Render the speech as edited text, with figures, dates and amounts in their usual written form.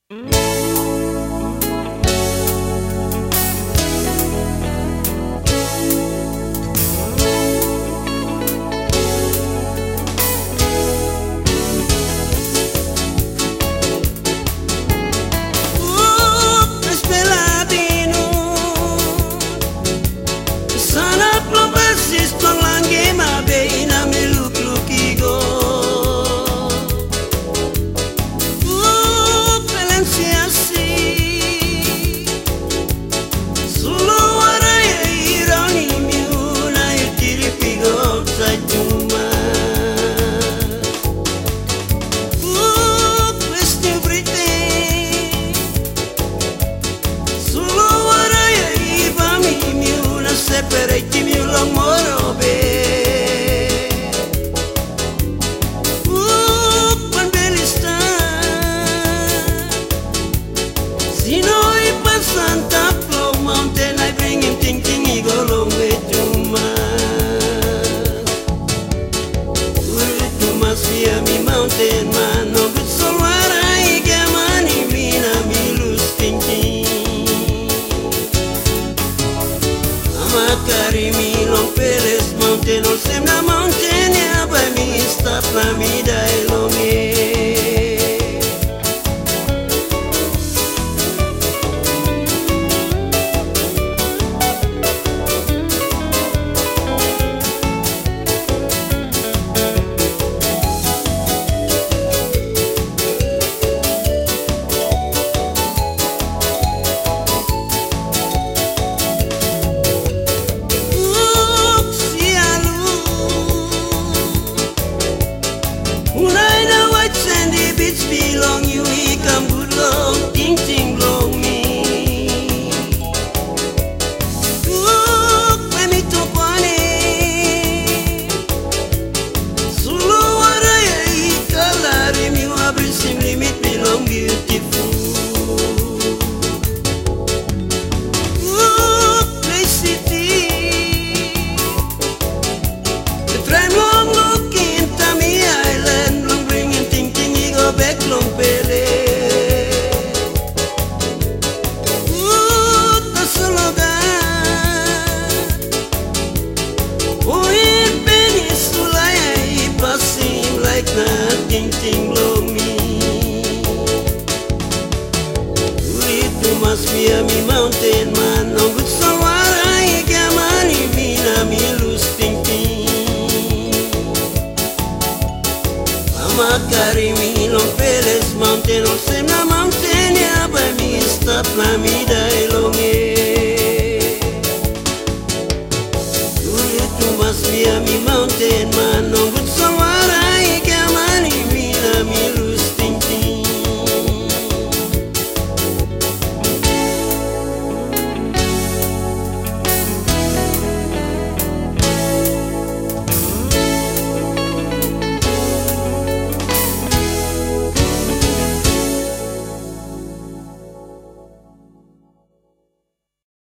Carry me long Peles mountain, all same na mountain, yeah, by me stop na me die long, belong you, he come good long, ting ting long me. Look, when me to pane, sulu waraya ikalari mi wabri sim limit belong beautiful. Look, play city, the time long looking Tami Island, long bringing ting ting he go back long Pele. Nothing ting long me. It must be a me mountain man. No good so I get money. Me na me lose thinking. Mama carry me long Peles mountain. All same na mountain. Yeah, by me stop na me die long. It must be a me mountain man. No